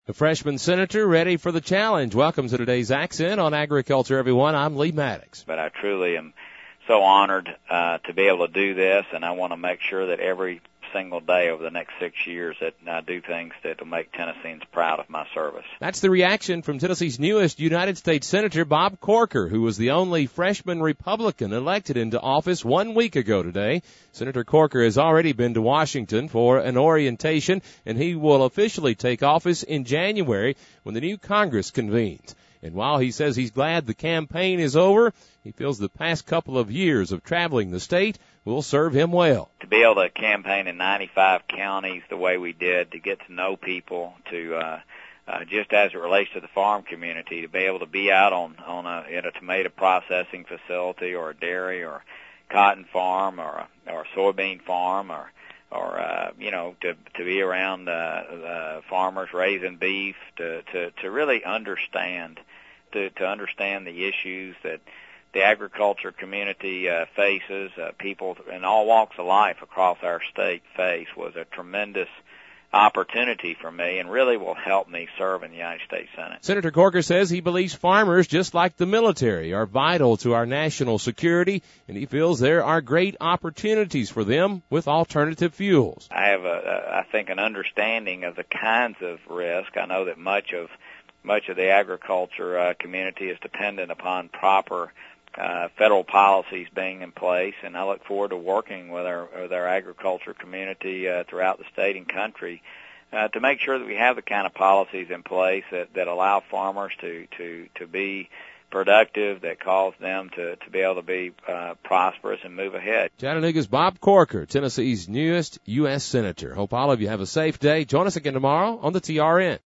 The freshman senator ready for the challenge. Welcome to today's Accent on Agriculture, everyone. I'm Lee Maddox. But I truly am so honored to be able to do this, and I want to make sure that every single day over the next 6 years that I do things that will make Tennesseans proud of my service. That's the reaction from Tennessee's newest United States Senator, Bob Corker, who was the only freshman Republican elected into office 1 week ago today. Senator Corker has already been to Washington for an orientation, and he will officially take office in January when the new Congress convenes. And while he says he's glad the campaign is over, he feels the past couple of years of traveling the state will serve him well. To be able to campaign in 95 counties the way we did, to get to know people, to just as it relates to the farm community, to be able to be out at a tomato processing facility or a dairy or cotton farm or a soybean farm or to be around farmers raising beef, to really understand the issues that the agriculture community faces, people in all walks of life across our state face, was a tremendous opportunity for me and really will help me serve in the United States Senate. Senator Corker says he believes farmers, just like the military, are vital to our national security, and he feels there are great opportunities for them with alternative fuels. I have, I think, an understanding of the kinds of risk. I know that much of the agriculture community is dependent upon proper federal policies being in place, and I look forward to working with our agriculture community throughout the state and country to make sure that we have the kind of policies in place that allow farmers to be productive, that cause them to be able to be prosperous and move ahead. Chattanooga's Bob Corker, Tennessee's newest U.S. Senator. Hope all of you have a safe day. Join us again tomorrow on the TRN.